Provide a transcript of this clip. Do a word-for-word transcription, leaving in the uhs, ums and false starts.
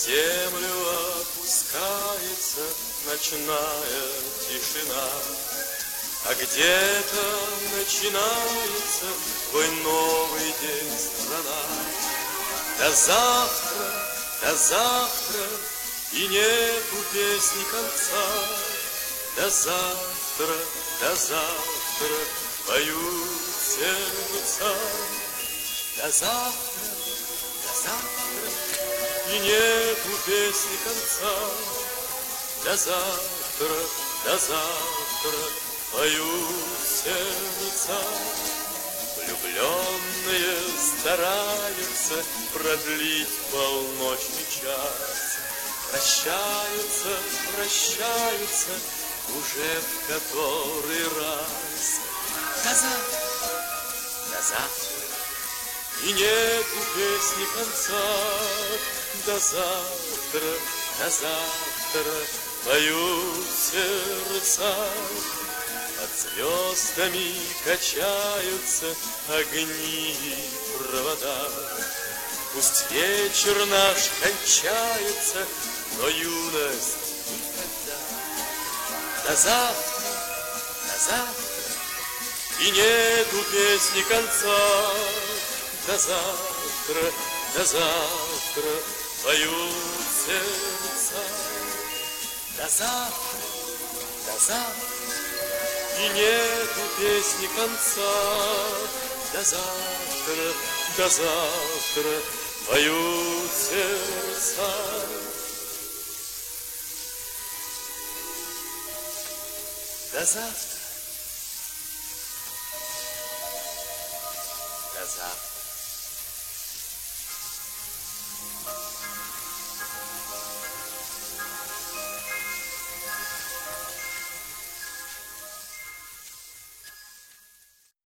землю опускается ночная тишина, а где-то начинается твой новый день, страна. До завтра, до завтра, и нету песни конца. До завтра, до завтра поют сердца. До завтра, до завтра, и нету песни конца. До завтра, до завтра поют сердца. Влюбленные стараются продлить полночный час. Прощаются, прощаются уже в который раз. До завтра, до завтра, и нету песни конца. До завтра, до завтра поют сердца. Под звездами качаются огни и провода. Пусть вечер наш кончается, но юность никогда. До завтра, до завтра, и нету песни конца. До завтра, до завтра поют сердца. До завтра, до завтра, и нету песни конца. До завтра, до завтра поют сердца. До завтра, до завтра.